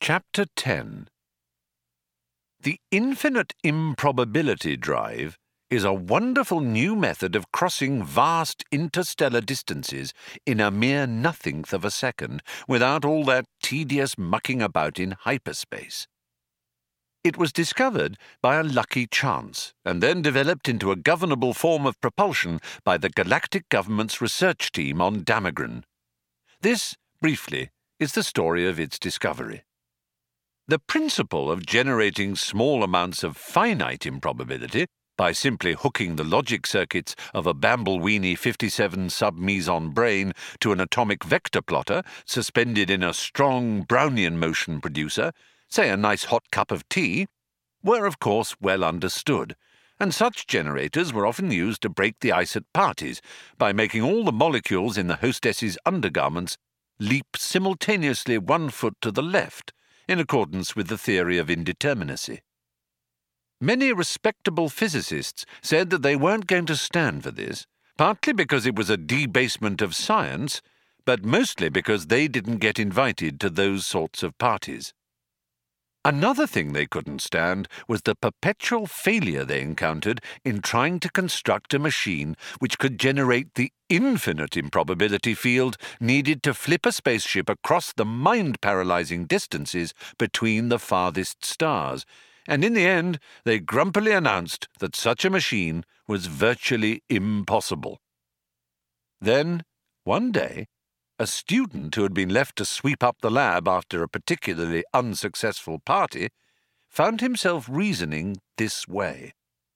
Chapter 10. The infinite improbability drive is a wonderful new method of crossing vast interstellar distances in a mere nothingth of a second, without all that tedious mucking about in hyperspace. It was discovered by a lucky chance, and then developed into a governable form of propulsion by the Galactic Government's research team on Damagran. This, briefly, is the story of its discovery. The principle of generating small amounts of finite improbability by simply hooking the logic circuits of a Bambleweenie 57 sub-meson brain to an atomic vector plotter suspended in a strong Brownian motion producer, say a nice hot cup of tea, were of course well understood, and such generators were often used to break the ice at parties by making all the molecules in the hostess's undergarments leap simultaneously 1 foot to the left, in accordance with the theory of indeterminacy. Many respectable physicists said that they weren't going to stand for this, partly because it was a debasement of science, but mostly because they didn't get invited to those sorts of parties. Another thing they couldn't stand was the perpetual failure they encountered in trying to construct a machine which could generate the infinite improbability field needed to flip a spaceship across the mind-paralyzing distances between the farthest stars, and in the end they grumpily announced that such a machine was virtually impossible. Then, one day, a student who had been left to sweep up the lab after a particularly unsuccessful party found himself reasoning this way.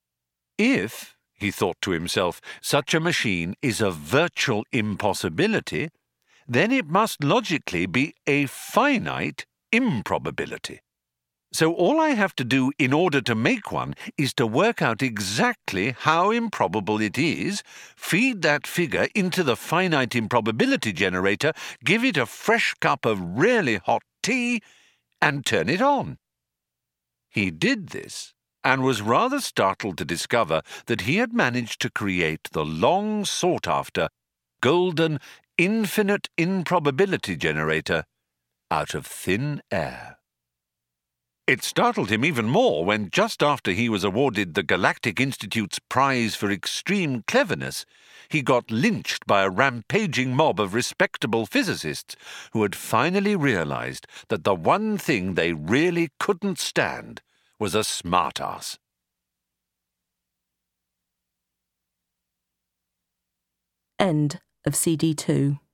If, he thought to himself, such a machine is a virtual impossibility, then it must logically be a finite improbability. So all I have to do in order to make one is to work out exactly how improbable it is, feed that figure into the finite improbability generator, give it a fresh cup of really hot tea, and turn it on. He did this, and was rather startled to discover that he had managed to create the long sought-after, golden, infinite improbability generator out of thin air. It startled him even more when, just after he was awarded the Galactic Institute's prize for extreme cleverness, he got lynched by a rampaging mob of respectable physicists who had finally realized that the one thing they really couldn't stand was a smartass. End of CD2.